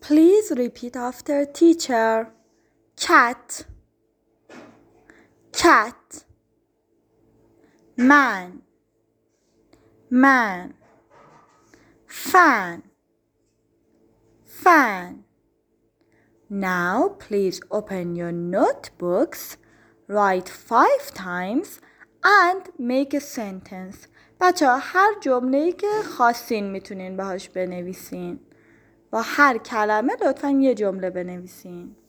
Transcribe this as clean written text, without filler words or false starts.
Please repeat after teacher. Cat, cat. Man, man. Fan, fan. Now please open your notebooks, write 5 times and make a sentence. بچه ها هر جمله‌ای که خواستین میتونین باهاش بنویسین. با هر کلمه لطفاً یه جمله بنویسین.